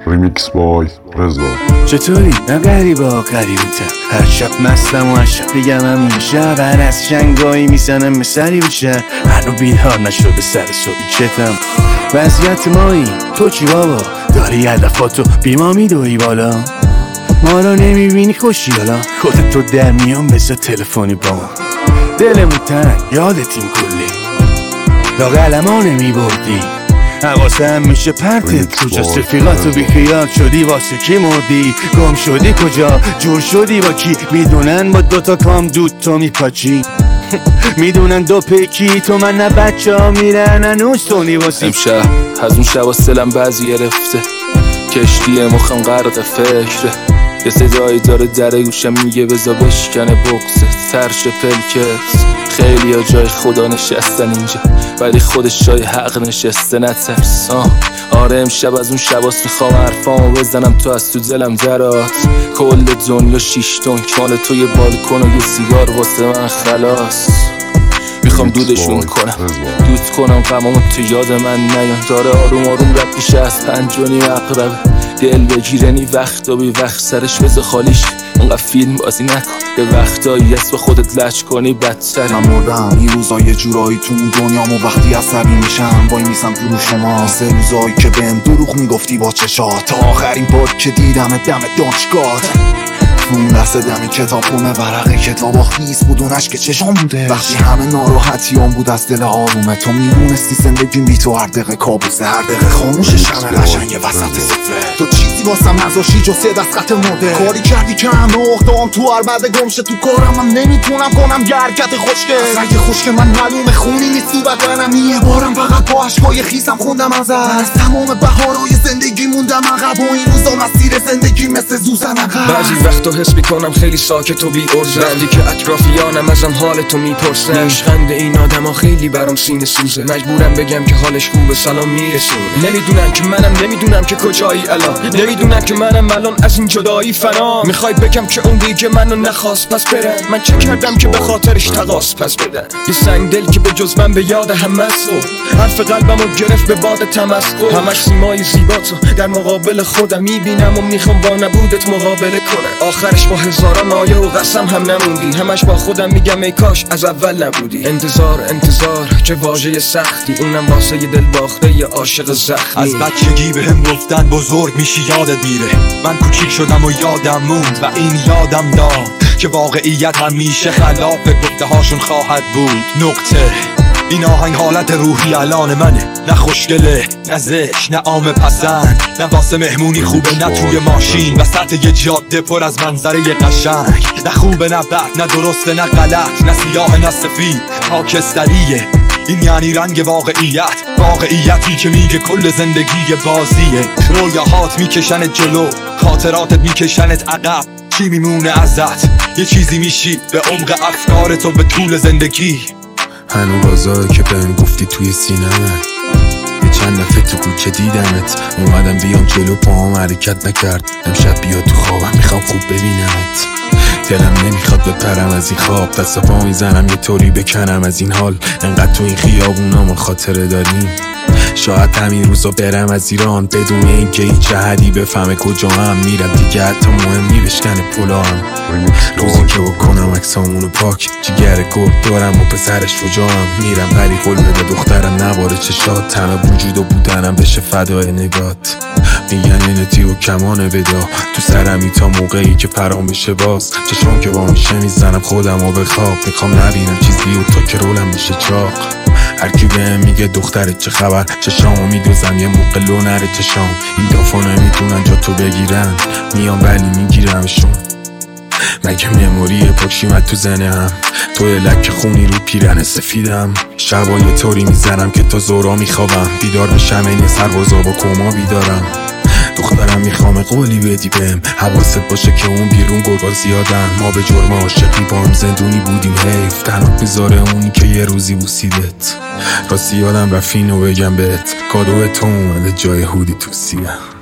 ریمیکس بای رضا. چطوری؟ نه غریبا غریبتم، هر شب مستم و هر شب بگم همین شب هر از شنگایی میزنم به سری بشه هنو بیدار نشده سر صبحی چتم وضعیت مایی. تو چی بابا؟ داری هدفاتو بیما میدوی بالا، ما رو نمیبینی خوشی حالا خودت تو در میان بذار تلفنی با ما. دلمون تنگ یادتیم کلی لاغل ما نمیبردی، حواسم میشه پرتت کجاست رفیقاتو بیخیال شدی واسه کی مردی، گم شدی کجا جور شدی با کی، میدونن با دوتا کام دود تو میپاچی میدونن دو پیکی تو من نه بچه ها میرن هنوز تو نیواسی. امشب از اون شب سلم بعضی گرفته، کشتی مخم غرق فکره، یه صدایی داره در گوشم میگه بزا بشکنه بغزت ترش پلکت. خیلی ها جای خدا نشستن اینجا ولی خودش جای حق نشسته، نترس. آره امشب از اون شباست میخوام حرفامو بزنم تو از تو دلم درات، کل دنیا 6 تن مال تو، یه بالکن و یه سیگار واسه من خلاص. میخوام دودشون کنم دود کنم غمامو تو یاد من نیان، داره آروم آروم رد میشه از 5.5 عقربه، دل بگیرنی وقتا بی وقت سرش بذار خالیش، اونقدر فیلم بازی نکن به وقتایی اسم خودت لج کنی بدتره. من مردم این روزا یه جورایی تو اون دنیامو وقتی عصبی میشم وای میسم تو رو شما، سه روزایی که بهم دروغ میگفتی با چشات، تا آخرین بار که دیدم دم دانشگاه اون لحظه دم کتابونه ورق کتابا خیس بود اون عشق چشام بوده، وقتی همه ناراحتیام بود از دل آرومه تو میدونستی زندگیم بی تو هر دقیقه کابوسه، هر دقیقه خاموشه شمه قشنگ وسط صفره، تو چیزی واسم نذاشتی جز سه دست خط مرده، کاری کردی که همه اختام تو هر بعد گمشه تو کارم من نمیتونم کنم یه حرکت خوشگه، از رنگ خشک من معلومه خونی نیست تو بدنم، یه بارم فقط با عشقای خیسم خوندم از تمام بهارای زندگی موندم عقب و این روزا مسیر زندگی مثل زوزن عقب. بعضی وقتا حس میکنم خیلی ساکت و بی ارزه، وقتی که اطرافیانم ازم حالتو میپرسن، نشخند این آدما خیلی برام سینه سوزه، مجبورم بگم که حالش خوبه سلام میرسونه، نمیدونم که منم نمیدونم که کجایی الان، نمیدونم که منم الان از این جدایی فنا، میخوای بگم که اون دیگه منو نخواست پس برم، من چه کردم که به خاطرش تقاس پس بدن، یه سنگ دل که به جز من به یاد همه است، حرف قلبمو گرفت به باد تمسخر، همش سیمای زیباتو در مقابل خودم میبینم و میخوام با نبودت مقابله کنم، آخرش با هزاران آیه و قسم هم نموندی، همش با خودم میگم ای کاش از اول نبودی. انتظار چه واژه سختی، اونم واسه یه دل باخته یه عاشق زخمی. از بچگی بهم گفتن بزرگ میشی یادت میره، من کوچیک شدم و یادم موند و این یادم داد که واقعیت همیشه خلاف گفته هاشون خواهد بود. نقطه این آهنگ حالت روحی الان منه، نه خوشگله نه زشت نه عام پسند، نه واسه مهمونی خوبه نه توی ماشین وسط یه جاده پر از منظره قشنگ، نه خوبه نه بد نه درسته نه غلط نه سیاه نه سفید خاکستریه، این یعنی رنگ واقعیتی که میگه کل زندگی بازیه، رویاهات میکشنت جلو خاطراتت میکشنت عقب، چی میمونه ازت؟ یه چیزی میشی به عمق افکارتو به طول زندگی. هنو بازایی که بهم گفتی توی سینمه، یه چند دفعه تو کوچه دیدمت، اومدم بیام جلو پاهم حرکت نکرد، امشب بیا تو خوابم میخوام خوب ببینمت، دلم نمیخواد بپرم از این خواب، دست پا میزنم یه طوری بکنم از این حال، انقدر تو این خیابونامون خاطره داریم، شاید همین روزا برم از ایران بدون اینکه هیچ احدی بفهمه کجا هم میرم، دیگه حتی مهم نی بشکنه پلام، روزی که بکنم عکسامونو پاک، جیگر گرد دارم و پسرش شجاعم، میرم ولی قول بده دخترم نباره چشات، همه وجود و بودنم بشه فدای نگات، میگن اینتی و کمان ودا تو سرمی تا موقعی که پرام بشه باز، چشم که با میشه میزنم خودم و به خواب، میخوام نبینم چیزی و تو که رولم میشه چاق، هرکی بهم میگه دخترت چه خبر، چشامو میدوزم یه موقع لو نره چشام، این دافا نمیتونن جا تو بگیرن، میام ولی میگیرمشون، مگه مموری پاکشیمت تو زنم، توی لک خونی رو پیرن سفیدم، شبا یه طوری میزنم که تا زورا میخوابم، بیدار بشم این سربازا با کما بیدارم، دخترم میخوام قولی بدی بهم، حواست باشه که اون بیرون گرگا زیادن، ما به جرم عاشقی با هم زندونی بودیم، حیف تنات بذاره اونی که یه روزی بوسیدت، راستی یادم رفت اینو بگم بهت، کادو تو اومده جای هودی تو سیه.